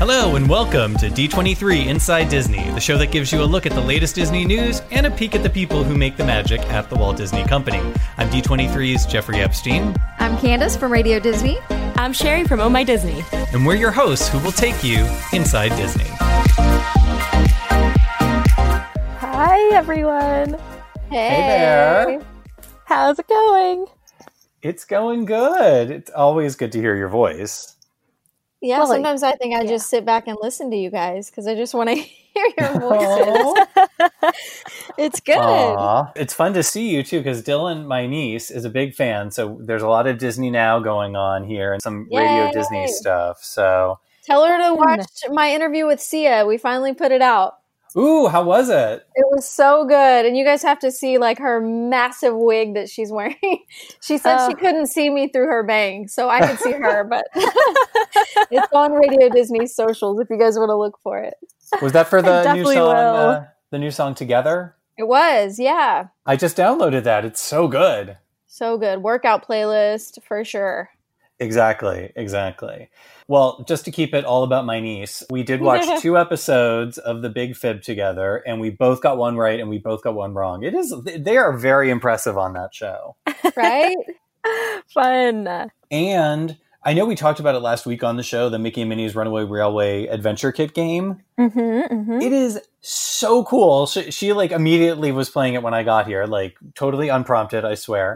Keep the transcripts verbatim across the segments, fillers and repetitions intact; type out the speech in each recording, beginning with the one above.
Hello and welcome to D twenty-three Inside Disney, the show that gives you a look at the latest Disney news and a peek at the people who make the magic at the Walt Disney Company. I'm D twenty-three's Jeffrey Epstein. I'm Candace from Radio Disney. I'm Sherry from Oh My Disney. And we're your hosts who will take you inside Disney. Hi, everyone. Hey. Hey there. How's it going? It's going good. It's always good to hear your voice. Yeah, Well, like- sometimes I think I yeah. just sit back and listen to you guys because I just want to hear your voices. It's good. Aw. It's fun to see you too, because Dylan, my niece, is a big fan. So there's a lot of Disney Now going on here and some Radio Yay. Disney stuff. So, Tell her to watch my interview with Sia. We finally put it out. ooh, how was it? It was so good. And you guys have to see like her massive wig that she's wearing. She said Oh. she couldn't see me through her bangs, so I could see her, but it's on Radio Disney's socials if you guys want to look for it. Was that for I the new definitely song? will. Uh, the new song Together? It was, yeah. I just downloaded that. It's so good. So good. Workout playlist for sure. Exactly, exactly. Well, just to keep it all about my niece, we did watch two episodes of The Big Fib together, and we both got one right and we both got one wrong. It is, they are very impressive on that show. Right? Fun. And I know we talked about it last week on the show, the Mickey and Minnie's Runaway Railway Adventure Kit game. Mm-hmm, mm-hmm. It is so cool. She, she like immediately was playing it when I got here, like totally unprompted, I swear.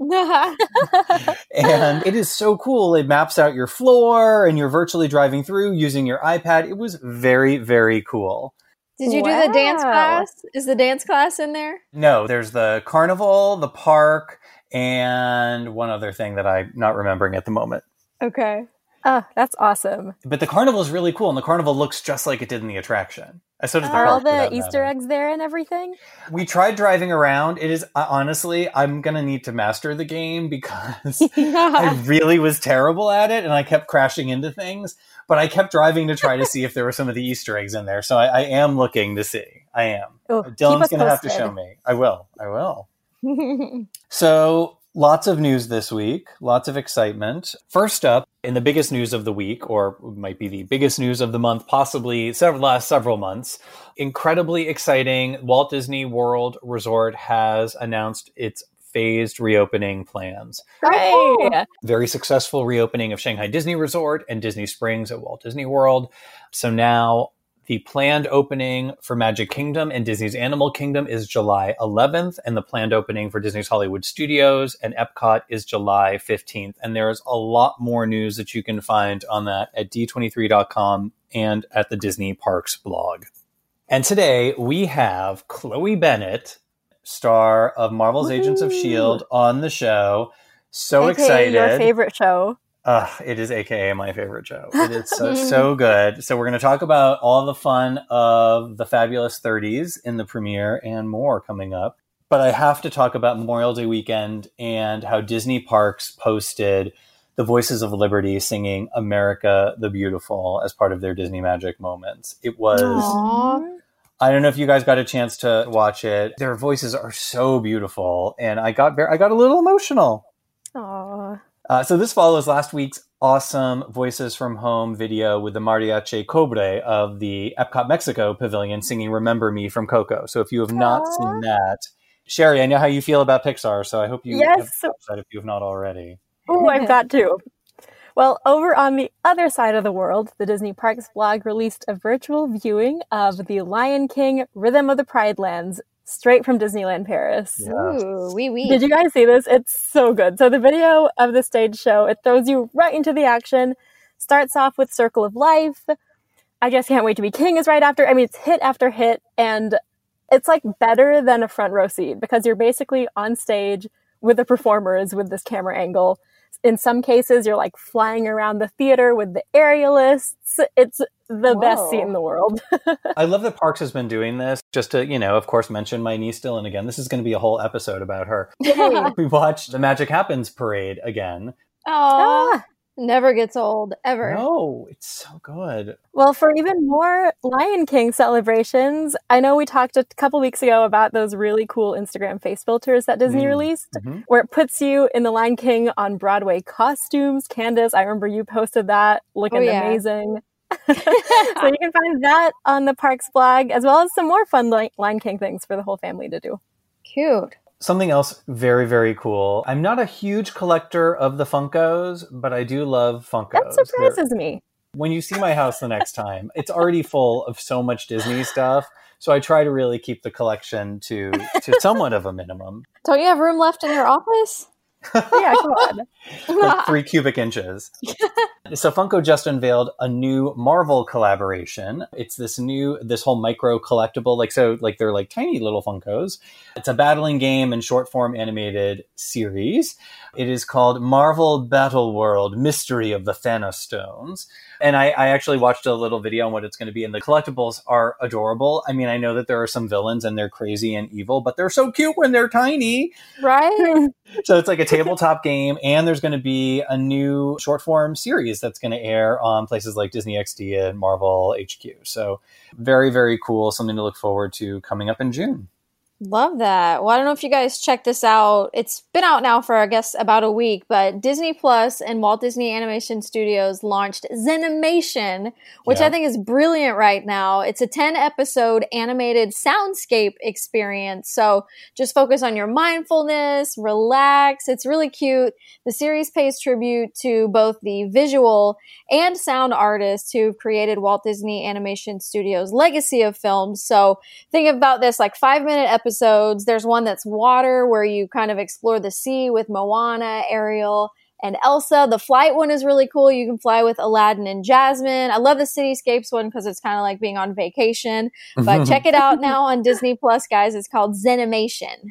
And it is so cool. It maps out your floor and you're virtually driving through using your iPad. It was very, very cool. Did you do the dance Wow. class? Is the dance class in there? No, there's the carnival, the park, and one other thing that I'm not remembering at the moment. Okay. Oh, that's awesome. But the carnival is really cool, and the carnival looks just like it did in the attraction. I so does the Are park, all for that the Easter matter. eggs there and everything? We tried driving around. It is uh, honestly, I'm gonna need to master the game because I really was terrible at it, and I kept crashing into things. But I kept driving to try to see if there were some of the Easter eggs in there. So I, I am looking to see. I am. Oh, keep Dylan's us gonna have to posted. show me. I will. I will. So lots of news this week. Lots of excitement. First up, in the biggest news of the week, or might be the biggest news of the month, possibly several last several months. Incredibly exciting. Walt Disney World Resort has announced its phased reopening plans. Hooray! Very successful reopening of Shanghai Disney Resort and Disney Springs at Walt Disney World. So now the planned opening for Magic Kingdom and Disney's Animal Kingdom is July eleventh, and the planned opening for Disney's Hollywood Studios and Epcot is July fifteenth. And there's a lot more news that you can find on that at D twenty-three dot com and at the Disney Parks blog. And today we have Chloe Bennett, star of Marvel's Agents of S H I E L D, on the show. So A K A excited. your favorite show. Uh, it is A K A my favorite show. It is so, so good. So we're going to talk about all the fun of the Fabulous thirties in the premiere and more coming up. But I have to talk about Memorial Day weekend and how Disney Parks posted the Voices of Liberty singing America the Beautiful as part of their Disney Magic moments. It was... Aw. I don't know if you guys got a chance to watch it. Their voices are so beautiful, and I got very, I got a little emotional. Aw. Uh, so this follows last week's awesome Voices from Home video with the Mariachi Cobre of the Epcot Mexico Pavilion singing Remember Me from Coco. So if you have not Aw. seen that, Sherry, I know how you feel about Pixar, so I hope you Yes. have watched that if you have not already. Oh, I've got to. Well, over on the other side of the world, the Disney Parks blog released a virtual viewing of The Lion King Rhythm of the Pride Lands straight from Disneyland Paris. Yeah. Ooh, wee wee. Did you guys see this? It's so good. So the video of the stage show, it throws you right into the action. Starts off with Circle of Life. I Just Can't Wait to Be King is right after. I mean, it's hit after hit, and it's like better than a front row seat because you're basically on stage with the performers with this camera angle. In some cases, you're like flying around the theater with the aerialists. It's the Whoa. best seat in the world. I love that Parks has been doing this. Just to, you know, of course, mention my niece Dylan again. This is going to be a whole episode about her. Yay. We watched the Magic Happens parade again. Aw. Ah. Never gets old, ever. No, it's so good. Well, for even more Lion King celebrations, I know we talked a couple weeks ago about those really cool Instagram face filters that Disney Mm. released, Mhm. where it puts you in the Lion King on Broadway costumes. Candace, I remember you posted that looking Oh, yeah. amazing. So you can find that on the Parks blog, as well as some more fun Li- Lion King things for the whole family to do. Cute. Something else very, very cool. I'm not a huge collector of the Funkos, but I do love Funkos. That surprises They're, me. When you see my house the next time, it's already full of so much Disney stuff. So I try to really keep the collection to, to somewhat of a minimum. Don't you have room left in your office? Yeah, come on. Like three cubic inches. So Funko just unveiled a new Marvel collaboration. It's this new, this whole micro collectible, like, so like they're like tiny little Funkos. It's a battling game and short form animated series. It is called Marvel Battle World Mystery of the Thanos Stones. And I, I actually watched a little video on what it's going to be. And the collectibles are adorable. I mean, I know that there are some villains and they're crazy and evil, but they're so cute when they're tiny. Right? So it's like a tabletop game, and there's going to be a new short form series that's going to air on places like Disney X D and Marvel H Q. So very, very cool. Something to look forward to coming up in June. Love that. Well, I don't know if you guys checked this out. It's been out now for, I guess, about a week, but Disney Plus and Walt Disney Animation Studios launched Zenimation, which Yeah. I think is brilliant right now. It's a ten episode animated soundscape experience. So just focus on your mindfulness, relax. It's really cute. The series pays tribute to both the visual and sound artists who've created Walt Disney Animation Studios' legacy of films. So think about this like five minute episodes. There's one that's water, where you kind of explore the sea with Moana, Ariel, and Elsa. The flight one is really cool. You can fly with Aladdin and Jasmine. I love the cityscapes one because it's kind of like being on vacation. But check it out now on Disney Plus, guys. It's called Zenimation.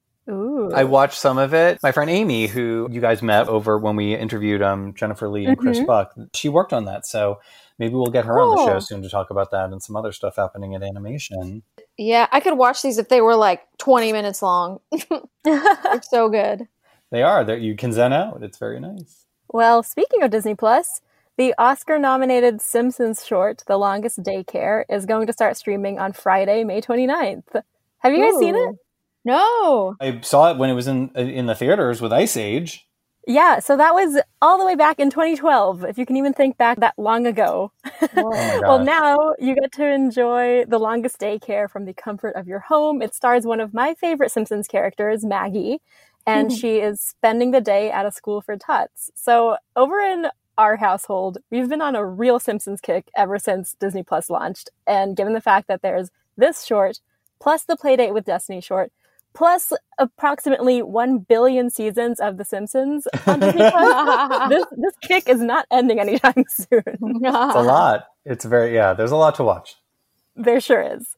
Ooh. I watched some of it. My friend Amy, who you guys met over when we interviewed um, Jennifer Lee and Chris Mhm. Buck, she worked on that. So maybe we'll get her on the Cool. show soon to talk about that and some other stuff happening in animation. Yeah, I could watch these if they were like twenty minutes long. They're so good. They are. They're, you can zen out. It's very nice. Well, speaking of Disney Plus, the Oscar-nominated Simpsons short, The Longest Daycare, is going to start streaming on Friday, May twenty-ninth. Have you guys seen it? Ooh. No. I saw it when it was in in the theaters with Ice Age. Yeah, so that was all the way back in twenty twelve, if you can even think back that long ago. Oh my Well, gosh. now you get to enjoy The Longest Daycare from the comfort of your home. It stars one of my favorite Simpsons characters, Maggie, and she is spending the day at a school for tots. So over in our household, we've been on a real Simpsons kick ever since Disney Plus launched. And given the fact that there's this short, plus the Playdate with Destiny short, plus approximately one billion seasons of The Simpsons on Disney Plus, this, this kick is not ending anytime soon. It's a lot. It's very, yeah, there's a lot to watch. There sure is.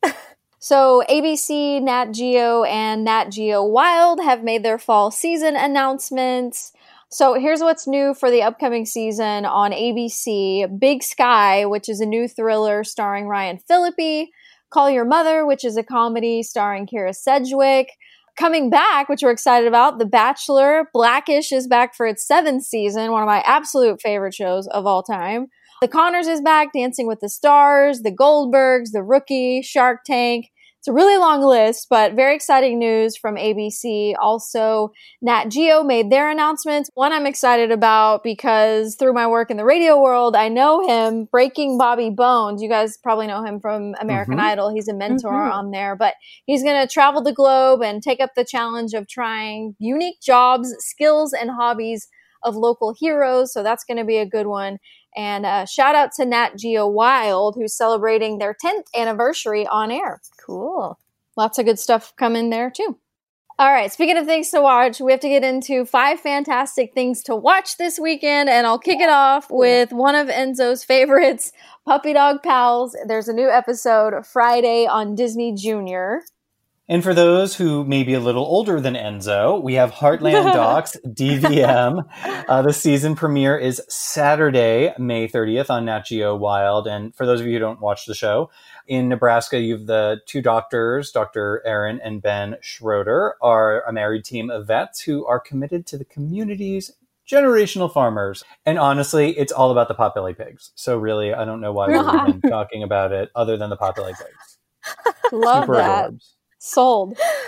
So A B C, Nat Geo, and Nat Geo Wild have made their fall season announcements. So here's what's new for the upcoming season on A B C. Big Sky, which is a new thriller starring Ryan Phillippe. Call Your Mother, which is a comedy starring Kira Sedgwick. Coming back, which we're excited about, The Bachelor. Blackish is back for its seventh season, one of my absolute favorite shows of all time. The Connors is back, Dancing with the Stars, The Goldbergs, The Rookie, Shark Tank. It's a really long list, but very exciting news from A B C. Also, Nat Geo made their announcements. One I'm excited about because through my work in the radio world, I know him, Breaking Bobby Bones. You guys probably know him from American Mhm. Idol. He's a mentor Mhm. on there, but he's going to travel the globe and take up the challenge of trying unique jobs, skills, and hobbies of local heroes. So that's going to be a good one. And uh, shout out to Nat Geo Wild, who's celebrating their tenth anniversary on air. Cool. Lots of good stuff coming there too. All right, speaking of things to watch, we have to get into five fantastic things to watch this weekend, and I'll kick it off with one of Enzo's favorites, Puppy Dog Pals. There's a new episode Friday on Disney Junior. And for those who may be a little older than Enzo, we have Heartland Docs, D V M. Uh, the season premiere is Saturday, May thirtieth on Nat Geo Wild. And for those of you who don't watch the show, in Nebraska, you have the two doctors, Doctor Aaron and Ben Schroeder, are a married team of vets who are committed to the community's generational farmers. And honestly, it's all about the potbelly pigs. So really, I don't know why we're even talking about it other than the potbelly pigs. Love Super that. adorbs. Sold.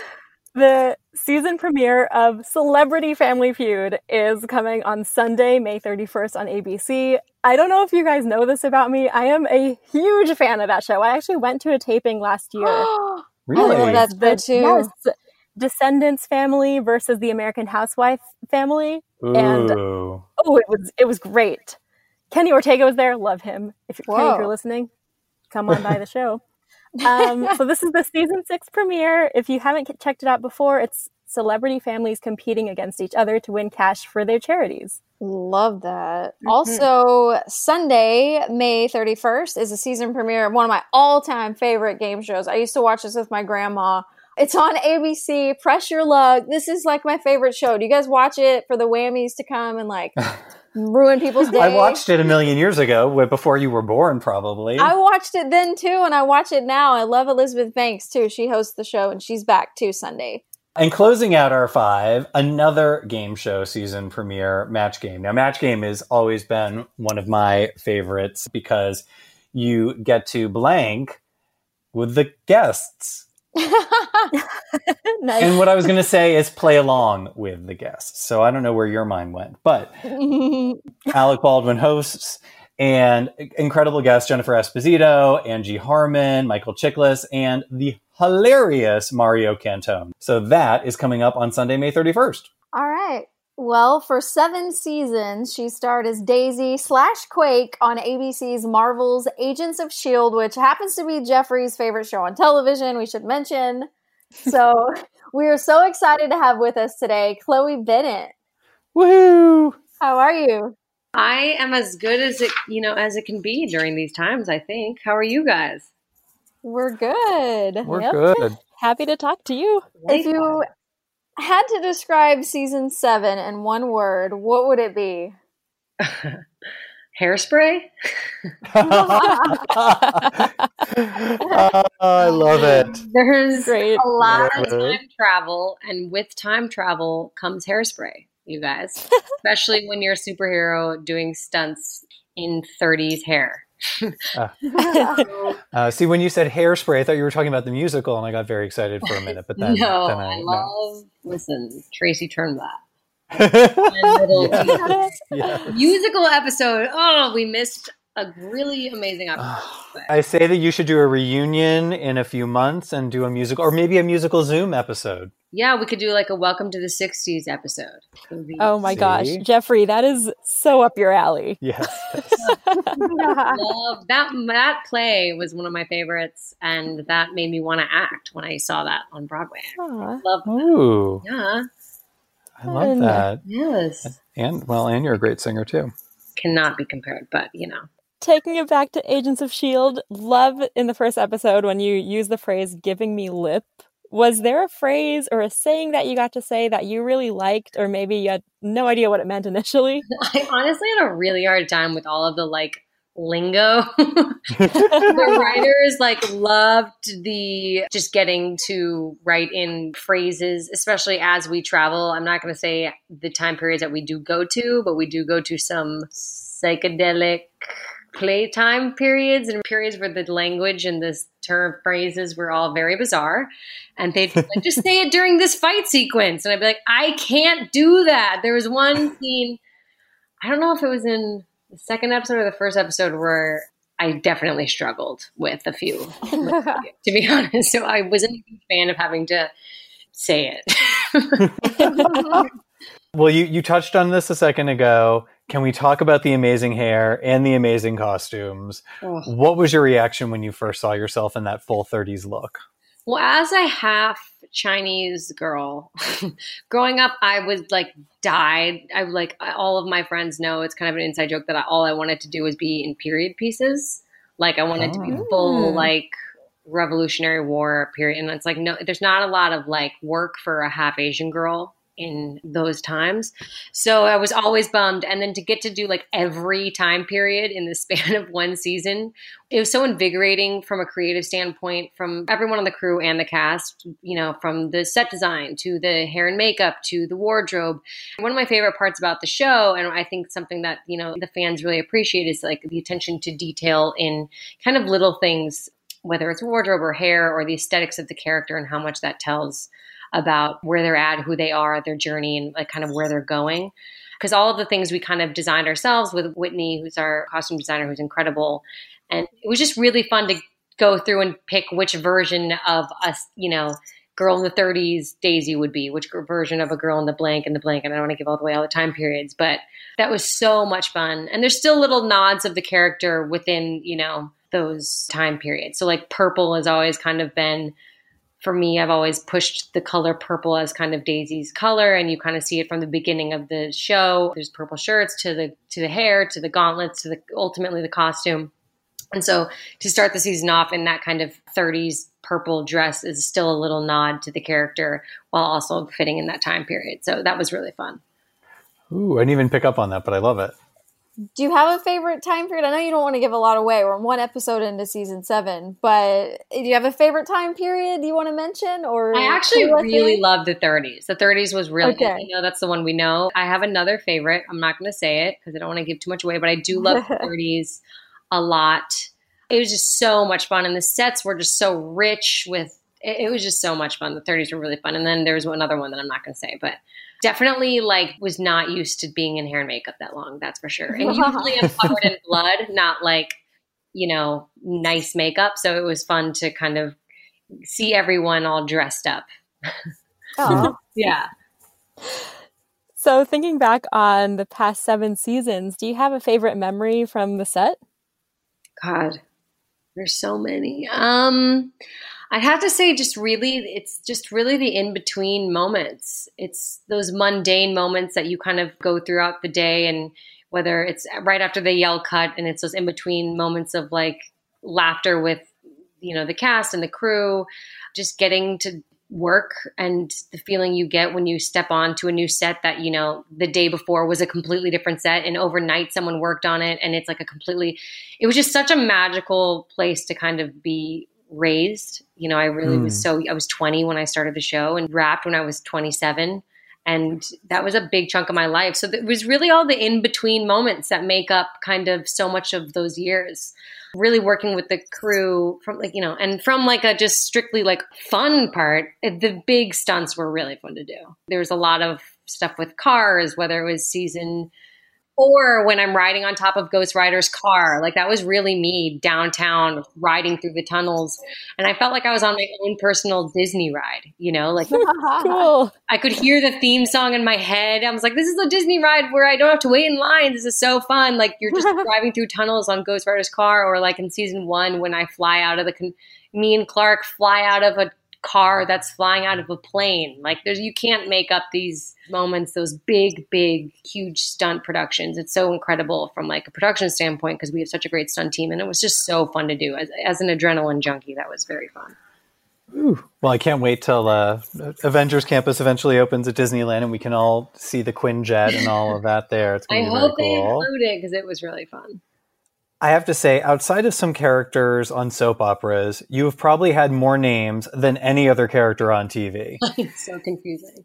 The season premiere of Celebrity Family Feud is coming on Sunday, May thirty-first on A B C. I don't know if you guys know this about me. I am a huge fan of that show. I actually went to a taping last year. Really? Oh, that's good too. Yes, Descendants family versus the American Housewife family. Ooh. And oh, it was it was great. Kenny Ortega was there. Love him. If you're, Kenny, if you're listening, come on by the show. um, so this is the season six premiere. If you haven't checked it out before, it's celebrity families competing against each other to win cash for their charities. Love that. Mm-hmm. Also, Sunday, May thirty-first is a season premiere of one of my all-time favorite game shows. I used to watch this with my grandma. It's on A B C, Press Your Luck. This is like my favorite show. Do you guys watch it for the whammies to come and like ruin people's day? I watched it a million years ago, before you were born, probably. I watched it then too, and I watch it now. I love Elizabeth Banks too. She hosts the show, and she's back too Sunday. And closing out our five, another game show season premiere, Match Game. Now, Match Game has always been one of my favorites because you get to blank with the guests. Nice. And what I was going to say is play along with the guests. So I don't know where your mind went, but Alec Baldwin hosts, and incredible guests Jennifer Esposito, Angie Harmon, Michael Chiklis, and the hilarious Mario Cantone. So that is coming up on Sunday, May thirty-first. All right. Well, for seven seasons, she starred as Daisy slash Quake on A B C's Marvel's Agents of S H I E L D, which happens to be Jeffrey's favorite show on television, we should mention. So we are so excited to have with us today Chloe Bennet. Woohoo! How are you? I am as good as it, you know, as it can be during these times, I think. How are you guys? We're good. We're Yep. good. Happy to talk to you. If you had to describe season seven in one word, what would it be? Hairspray? Oh, I love it. There's Great. a lot Love of it. time travel, and with time travel comes hairspray, you guys. Especially when you're a superhero doing stunts in thirties hair. Uh, see, when you said Hairspray, I thought you were talking about the musical, and I got very excited for a minute. But then, no, then I, I no. love, listen, Tracy Turnblad. And little Yes. Yes. musical episode. Oh, we missed a really amazing episode. I say that you should do a reunion in a few months and do a musical, or maybe a musical Zoom episode. Yeah, we could do like a Welcome to the sixties episode. It would be- Oh my See? gosh, Jeffrey, that is so up your alley. Yes. Love that that play was one of my favorites, and that made me want to act when I saw that on Broadway. Aw. Love that. Ooh, Yeah. I love that. Yes. And well, and you're a great singer too. Cannot be compared, but you know. Taking it back to Agents of S H I E L D, love in the first episode when you use the phrase giving me lip. Was there a phrase or a saying that you got to say that you really liked, or maybe you had no idea what it meant initially? I honestly had a really hard time with all of the like lingo. The writers like loved the just getting to write in phrases, especially as we travel. I'm not going to say the time periods that we do go to, but we do go to some psychedelic playtime periods and periods where the language and the term phrases were all very bizarre. And they'd like, just say it during this fight sequence. And I'd be like, I can't do that. There was one scene, I don't know if it was in the second episode or the first episode, where I definitely struggled with a few, to be honest. So I wasn't a huge fan of having to say it. Well, you, you touched on this a second ago. Can we talk about the amazing hair and the amazing costumes? Oh. What was your reaction when you first saw yourself in that full thirties look? Well, as a half Chinese girl, growing up, I was like dyed. I like all of my friends know it's kind of an inside joke that I, all I wanted to do was be in period pieces. Like I wanted oh. to be full like Revolutionary War period. And it's like, no, there's not a lot of like work for a half Asian girl in those times. So I was always bummed. And then to get to do like every time period in the span of one season, it was so invigorating from a creative standpoint, from everyone on the crew and the cast, you know, from the set design to the hair and makeup to the wardrobe. One of my favorite parts about the show, and I think something that, you know, the fans really appreciate, is like the attention to detail in kind of little things, whether it's wardrobe or hair or the aesthetics of the character and how much that tells about where they're at, who they are, their journey, and like kind of where they're going. Because all of the things we kind of designed ourselves with Whitney, who's our costume designer, who's incredible. And it was just really fun to go through and pick which version of us, you know, girl in the thirties Daisy would be, which version of a girl in the blank and the blank. And I don't want to give all the way all the time periods, but that was so much fun. And there's still little nods of the character within, you know, those time periods. So like purple has always kind of been, for me, I've always pushed the color purple as kind of Daisy's color. And you kind of see it from the beginning of the show. There's purple shirts to the, to the hair, to the gauntlets, to the, ultimately the costume. And so to start the season off in that kind of thirties purple dress is still a little nod to the character while also fitting in that time period. So that was really fun. Ooh, I didn't even pick up on that, but I love it. Do you have a favorite time period? I know you don't want to give a lot away. We're one episode into season seven, but do you have a favorite time period you want to mention? Or I actually really loved the thirties. The thirties was really, okay. You know, that's the one we know. I have another favorite. I'm not going to say it because I don't want to give too much away, but I do love the thirties a lot. It was just so much fun. And the sets were just so rich with, it, it was just so much fun. The thirties were really fun. And then there was another one that I'm not going to say, but definitely like was not used to being in hair and makeup that long. That's for sure. And usually I'm covered in blood, not like, you know, nice makeup. So it was fun to kind of see everyone all dressed up. Oh. Yeah. So thinking back on the past seven seasons, do you have a favorite memory from the set? God, there's so many. Um, I'd have to say just really, it's just really the in-between moments. It's those mundane moments that you kind of go throughout the day, and whether it's right after the yell cut and it's those in-between moments of like laughter with, you know, the cast and the crew, just getting to work and the feeling you get when you step on to a new set that, you know, the day before was a completely different set and overnight someone worked on it and it's like a completely, it was just such a magical place to kind of be raised. You know, I really mm. was so, I was twenty when I started the show and wrapped when I was twenty-seven. And that was a big chunk of my life. So it was really all the in-between moments that make up kind of so much of those years. Really working with the crew from like, you know, and from like a just strictly like fun part, the big stunts were really fun to do. There was a lot of stuff with cars, whether it was season four when I'm riding on top of Ghost Rider's car. Like that was really me downtown riding through the tunnels. And I felt like I was on my own personal Disney ride, you know, like cool. I could hear the theme song in my head. I was like, this is a Disney ride where I don't have to wait in line. This is so fun. Like you're just driving through tunnels on Ghost Rider's car, or like in season one when I fly out of the, con- me and Clark fly out of a car that's flying out of a plane. Like there's, you can't make up these moments, those big, big, huge stunt productions. It's so incredible from like a production standpoint because we have such a great stunt team, and it was just so fun to do. As, as an adrenaline junkie, that was very fun. Ooh. Well, I can't wait till uh, Avengers Campus eventually opens at Disneyland and we can all see the Quinjet and all of that there. It's I be hope very they cool. include it because it was really fun. I have to say, outside of some characters on soap operas, you have probably had more names than any other character on T V. It's so confusing.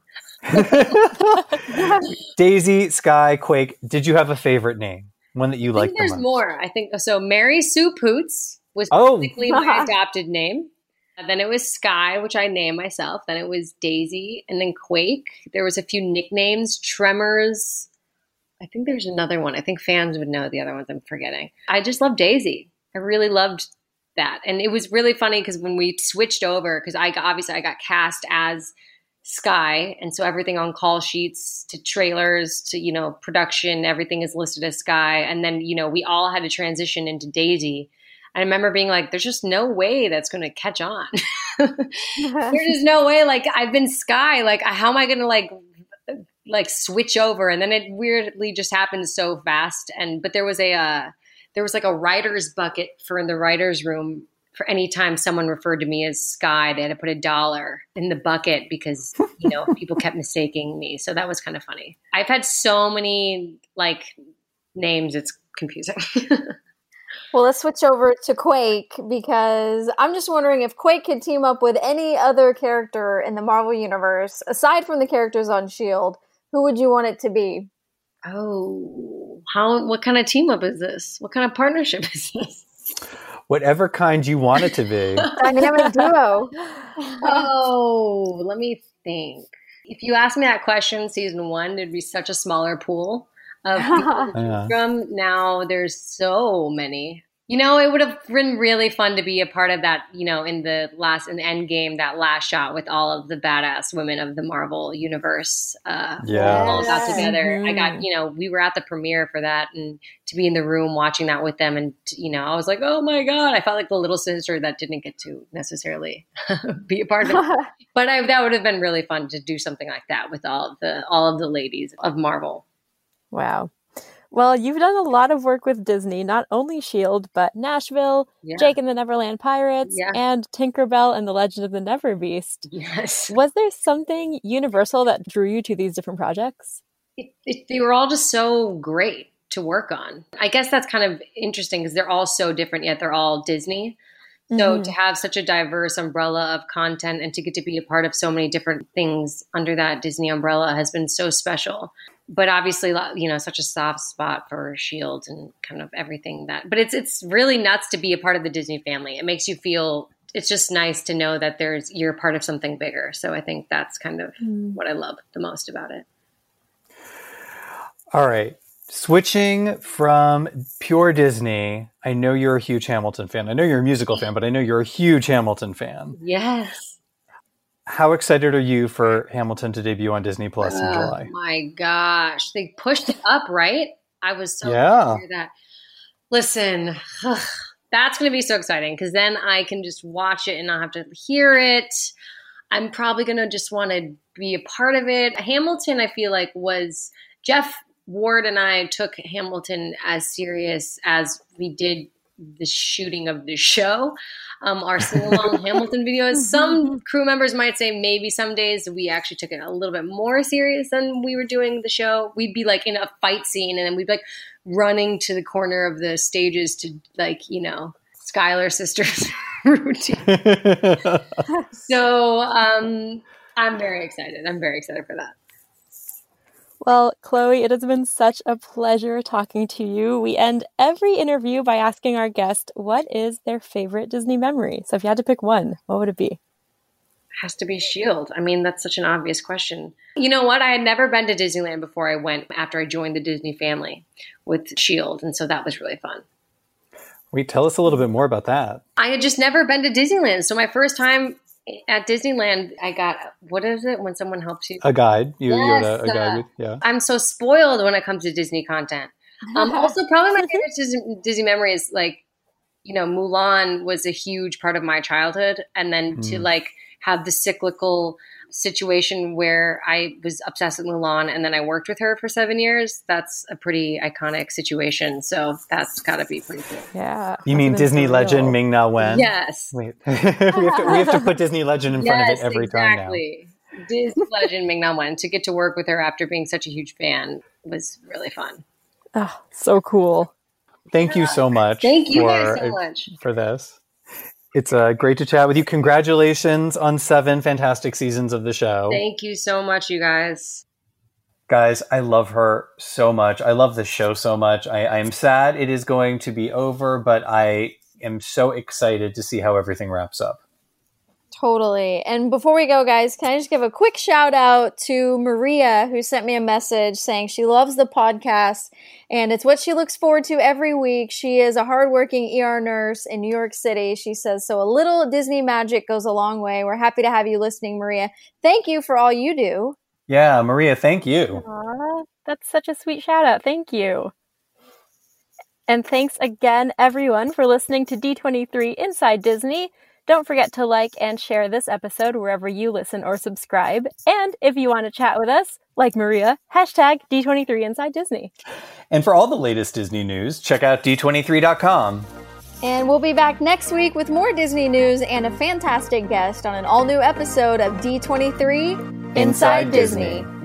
Daisy, Sky, Quake, did you have a favorite name? One that you like the most? There's more. I think so. Mary Sue Poots was oh. basically my adopted name. And then it was Sky, which I named myself. Then it was Daisy, and then Quake. There was a few nicknames, Tremors. I think there's another one. I think fans would know the other ones I'm forgetting. I just love Daisy. I really loved that. And it was really funny because when we switched over, because I got, obviously I got cast as Sky. And so everything on call sheets to trailers to, you know, production, everything is listed as Sky. And then, you know, we all had to transition into Daisy. I remember being like, there's just no way that's going to catch on. There's just no way. Like I've been Sky. Like how am I going to like, like switch over? And then it weirdly just happened so fast. And, but there was a, uh, there was like a writer's bucket for in the writer's room for any time someone referred to me as Sky. They had to put a dollar in the bucket because, you know, people kept mistaking me. So that was kind of funny. I've had so many like names. It's confusing. Well, let's switch over to Quake because I'm just wondering if Quake could team up with any other character in the Marvel Universe, aside from the characters on S H I E L D, who would you want it to be? Oh, how? What kind of team up is this? What kind of partnership is this? Whatever kind you want it to be. Dynamic duo. Oh, let me think. If you asked me that question season one, it'd be such a smaller pool of people to choose Yeah. from. Now there's so many. You know, it would have been really fun to be a part of that, you know, in the last, in the end game, that last shot with all of the badass women of the Marvel universe. Uh, Yeah. all got together. Mhm. I got, you know, we were at the premiere for that, and to be in the room watching that with them, and, you know, I was like, oh my God, I felt like the little sister that didn't get to necessarily be a part of it. But I, that would have been really fun to do something like that with all of the, all of the ladies of Marvel. Wow. Well, you've done a lot of work with Disney, not only S H I E L D, but Nashville, Yeah. Jake and the Neverland Pirates, Yeah. and Tinkerbell and the Legend of the Never Beast. Yes. Was there something universal that drew you to these different projects? It, it, they were all just so great to work on. I guess that's kind of interesting because they're all so different, yet they're all Disney. So Mhm. to have such a diverse umbrella of content and to get to be a part of so many different things under that Disney umbrella has been so special. But obviously, you know, such a soft spot for S H I E L D and kind of everything that. But it's it's really nuts to be a part of the Disney family. It makes you feel. It's just nice to know that there's you're part of something bigger. So I think that's kind of Mm. what I love the most about it. All right. Switching from pure Disney, I know you're a huge Hamilton fan. I know you're a musical fan, but I know you're a huge Hamilton fan. Yes. How excited are you for Hamilton to debut on Disney Plus in Oh July? my gosh. They pushed it up, right? I was so Yeah. happy to hear that. Listen, ugh, that's going to be so exciting because then I can just watch it and not have to hear it. I'm probably going to just want to be a part of it. Hamilton, I feel like, was Jeff Ward and I took Hamilton as serious as we did the shooting of the show. Um, our sing-along Hamilton videos. Some crew members might say maybe some days we actually took it a little bit more serious than we were doing the show. We'd be like in a fight scene and then we'd be like running to the corner of the stages to like, you know, Skylar Sisters routine. So um, I'm very excited. I'm very excited for that. Well, Chloe, it has been such a pleasure talking to you. We end every interview by asking our guest what is their favorite Disney memory. So if you had to pick one, what would it be? Has to be S H I E L D. I mean, that's such an obvious question. You know what? I had never been to Disneyland before I went after I joined the Disney family with S H I E L D. And so that was really fun. Wait, tell us a little bit more about that. I had just never been to Disneyland. So my first time at Disneyland, I got, what is it when someone helps you? A guide. You, you had a, Yes, a guide uh, with, yeah. I'm so spoiled when it comes to Disney content. Um, also, probably my favorite Disney, Disney memory is like, you know, Mulan was a huge part of my childhood. And then to Mm. like have the cyclical situation where I was obsessed with Mulan and then I worked with her for seven years. That's a pretty iconic situation. So that's got to be pretty cool. Yeah. You mean Disney legend Ming Na Wen? Yes. Wait, we, have to, we have to put Disney legend in front Yes, of it every exactly. Disney legend Ming Na Wen. To get to work with her after being such a huge fan was really fun. Oh, so cool. time now. Thank you so much. Thank you for, guys so much. for this. It's uh, great to chat with you. Congratulations on seven fantastic seasons of the show. Thank you so much, you guys. Guys, I love her so much. I love the show so much. I, I am sad it is going to be over, but I am so excited to see how everything wraps up. Totally. And before we go, guys, can I just give a quick shout out to Maria, who sent me a message saying she loves the podcast and it's what she looks forward to every week. She is a hardworking E R nurse in New York City. She says, so a little Disney magic goes a long way. We're happy to have you listening, Maria. Thank you for all you do. Yeah, Maria, thank you. Aw, that's such a sweet shout out. Thank you. And thanks again, everyone, for listening to D twenty-three Inside Disney. Don't forget to like and share this episode wherever you listen or subscribe. And if you want to chat with us, like Maria, hashtag D twenty-three Inside Disney. And for all the latest Disney news, check out D twenty-three dot com. And we'll be back next week with more Disney news and a fantastic guest on an all-new episode of D twenty-three Inside, Inside Disney. Disney.